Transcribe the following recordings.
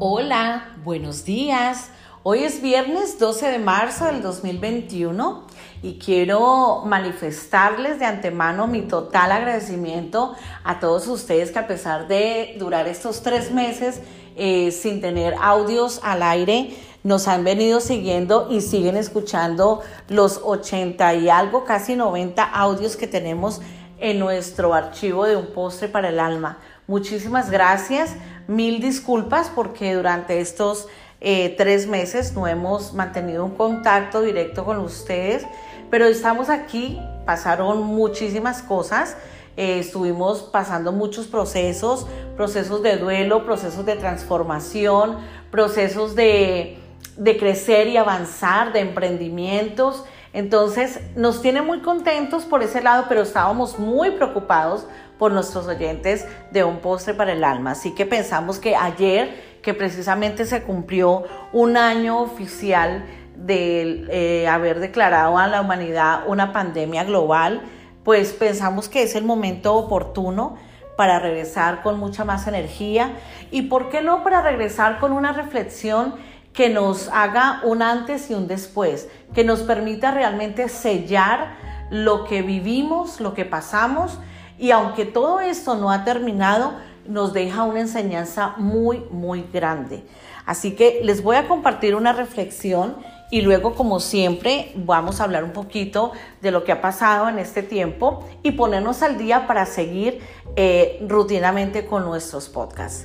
Hola, buenos días. Hoy es viernes 12 de marzo del 2021 y quiero manifestarles de antemano mi total agradecimiento a todos ustedes que a pesar de durar estos 3 meses sin tener audios al aire, nos han venido siguiendo y siguen escuchando los 80 y algo, casi 90 audios que tenemos en nuestro archivo de Un Postre para el Alma. Muchísimas gracias, mil disculpas porque durante estos 3 meses no hemos mantenido un contacto directo con ustedes, pero estamos aquí, pasaron muchísimas cosas, estuvimos pasando muchos procesos de duelo, procesos de transformación, procesos de crecer y avanzar, de emprendimientos. Entonces nos tiene muy contentos por ese lado, pero estábamos muy preocupados por nuestros oyentes de Un Postre para el Alma. Así que pensamos que ayer, que precisamente se cumplió un año oficial de haber declarado a la humanidad una pandemia global, pues pensamos que es el momento oportuno para regresar con mucha más energía y, ¿por qué no?, para regresar con una reflexión que nos haga un antes y un después, que nos permita realmente sellar lo que vivimos, lo que pasamos, y aunque todo esto no ha terminado, nos deja una enseñanza muy, muy grande. Así que les voy a compartir una reflexión y luego, como siempre, vamos a hablar un poquito de lo que ha pasado en este tiempo y ponernos al día para seguir rutinamente con nuestros podcasts.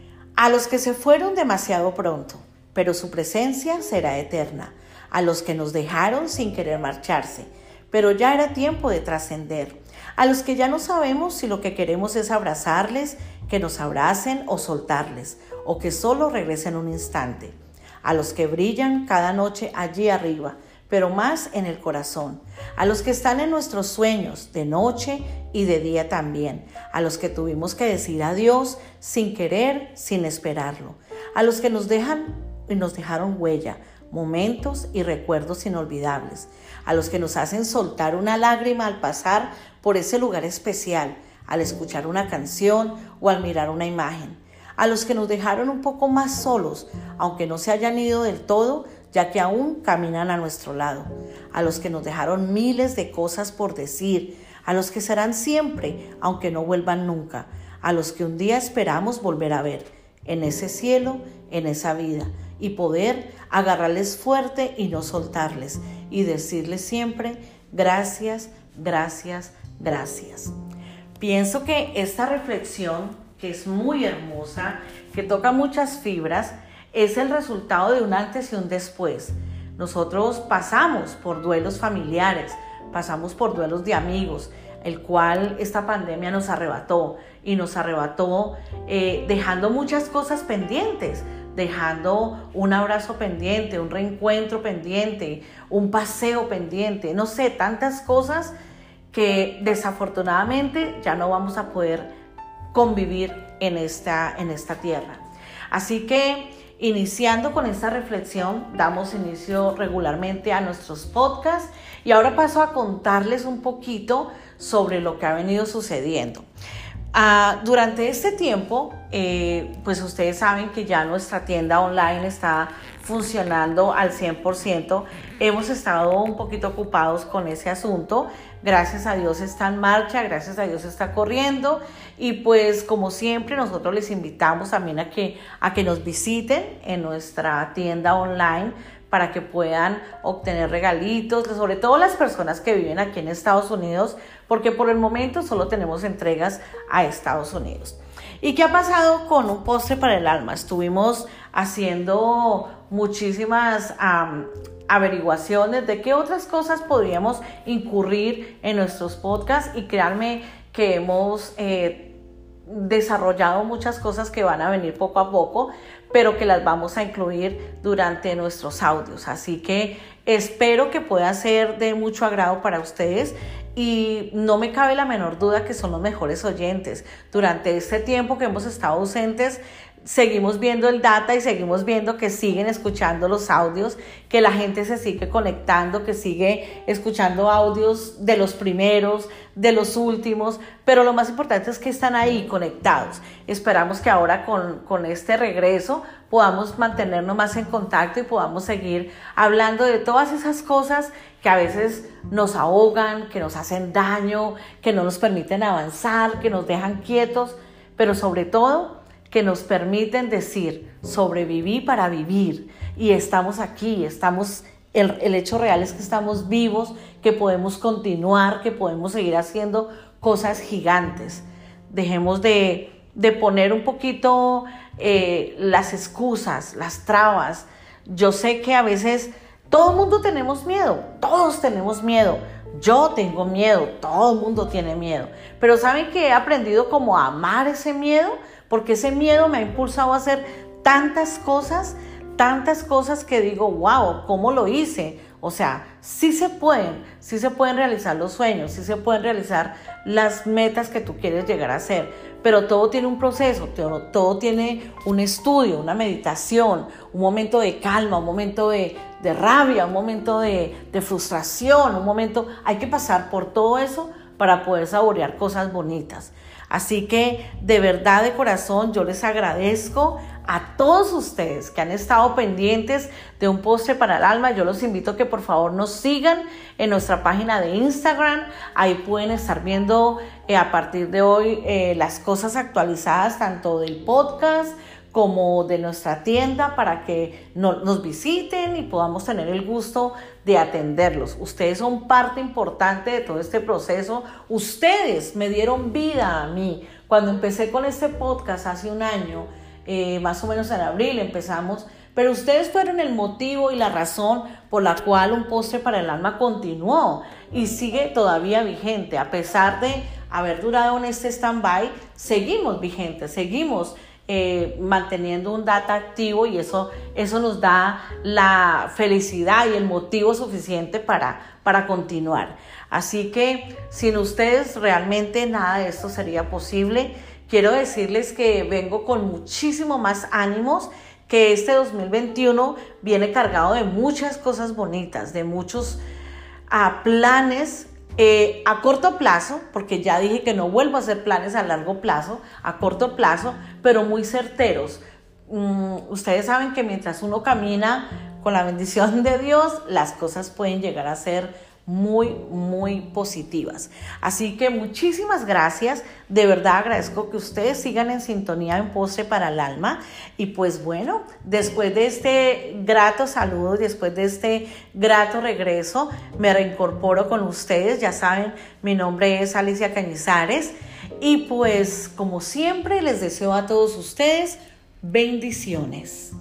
A los que se fueron demasiado pronto, pero su presencia será eterna. A los que nos dejaron sin querer marcharse, pero ya era tiempo de trascender. A los que ya no sabemos si lo que queremos es abrazarles, que nos abracen o soltarles, o que solo regresen un instante. A los que brillan cada noche allí arriba, pero más en el corazón. A los que están en nuestros sueños, de noche y de día también. A los que tuvimos que decir adiós sin querer, sin esperarlo. A los que nos dejan y nos dejaron huella, momentos y recuerdos inolvidables, a los que nos hacen soltar una lágrima al pasar por ese lugar especial, al escuchar una canción o al mirar una imagen, a los que nos dejaron un poco más solos, aunque no se hayan ido del todo, ya que aún caminan a nuestro lado, a los que nos dejaron miles de cosas por decir, a los que serán siempre, aunque no vuelvan nunca, a los que un día esperamos volver a ver, en ese cielo, en esa vida, y poder agarrarles fuerte y no soltarles y decirles siempre gracias, gracias, gracias. Pienso que esta reflexión, que es muy hermosa, que toca muchas fibras, es el resultado de un antes y un después. Nosotros pasamos por duelos familiares, pasamos por duelos de amigos, el cual esta pandemia nos arrebató y nos arrebató dejando muchas cosas pendientes, dejando un abrazo pendiente, un reencuentro pendiente, un paseo pendiente, no sé, tantas cosas que desafortunadamente ya no vamos a poder convivir en esta tierra. Así que, iniciando con esta reflexión, damos inicio regularmente a nuestros podcasts y ahora paso a contarles un poquito sobre lo que ha venido sucediendo. Durante este tiempo, pues ustedes saben que ya nuestra tienda online está funcionando al 100%. Hemos estado un poquito ocupados con ese asunto. Gracias a Dios está en marcha, gracias a Dios está corriendo. Y pues, como siempre, nosotros les invitamos también a que nos visiten en nuestra tienda online para que puedan obtener regalitos, sobre todo las personas que viven aquí en Estados Unidos, porque por el momento solo tenemos entregas a Estados Unidos. ¿Y qué ha pasado con Un Postre para el Alma? Estuvimos haciendo muchísimas averiguaciones de qué otras cosas podríamos incurrir en nuestros podcasts y créanme que hemos desarrollado muchas cosas que van a venir poco a poco, pero que las vamos a incluir durante nuestros audios. Así que espero que pueda ser de mucho agrado para ustedes y no me cabe la menor duda que son los mejores oyentes. Durante este tiempo que hemos estado ausentes, seguimos viendo el data y seguimos viendo que siguen escuchando los audios, que la gente se sigue conectando, que sigue escuchando audios de los primeros, de los últimos, pero lo más importante es que están ahí conectados. Esperamos que ahora con este regreso podamos mantenernos más en contacto y podamos seguir hablando de todas esas cosas que a veces nos ahogan, que nos hacen daño, que no nos permiten avanzar, que nos dejan quietos, pero sobre todo que nos permiten decir, sobreviví para vivir, y estamos aquí, el hecho real es que estamos vivos, que podemos continuar, que podemos seguir haciendo cosas gigantes. Dejemos de poner un poquito las excusas, las trabas. Yo sé que a veces todo el mundo tenemos miedo, todos tenemos miedo. Yo tengo miedo, todo el mundo tiene miedo, pero ¿saben que he aprendido como a amar ese miedo? Porque ese miedo me ha impulsado a hacer tantas cosas que digo, wow, ¿cómo lo hice? O sea, sí se pueden realizar los sueños, sí se pueden realizar las metas que tú quieres llegar a hacer, pero todo tiene un proceso, todo tiene un estudio, una meditación, un momento de calma, un momento de rabia, un momento de frustración, hay que pasar por todo eso para poder saborear cosas bonitas. Así que de verdad, de corazón, yo les agradezco a todos ustedes que han estado pendientes de Un Postre para el Alma. Yo los invito a que por favor nos sigan en nuestra página de Instagram. Ahí pueden estar viendo a partir de hoy las cosas actualizadas tanto del podcast como de nuestra tienda, para que nos visiten y podamos tener el gusto de atenderlos. Ustedes son parte importante de todo este proceso. Ustedes me dieron vida a mí. Cuando empecé con este podcast hace un año, más o menos en abril empezamos, pero ustedes fueron el motivo y la razón por la cual Un Postre para el Alma continuó y sigue todavía vigente. A pesar de haber durado en este stand-by, seguimos vigentes, seguimos manteniendo un data activo, y eso nos da la felicidad y el motivo suficiente para continuar. Así que sin ustedes realmente nada de esto sería posible. Quiero decirles que vengo con muchísimo más ánimos, que este 2021 viene cargado de muchas cosas bonitas, de muchos planes a corto plazo, porque ya dije que no vuelvo a hacer planes a largo plazo, a corto plazo, pero muy certeros. Ustedes saben que mientras uno camina con la bendición de Dios, las cosas pueden llegar a ser muy, muy positivas. Así que muchísimas gracias. De verdad agradezco que ustedes sigan en sintonía en Postre para el Alma. Y pues bueno, después de este grato saludo, después de este grato regreso, me reincorporo con ustedes. Ya saben, mi nombre es Alicia Cañizares. Y pues como siempre les deseo a todos ustedes bendiciones.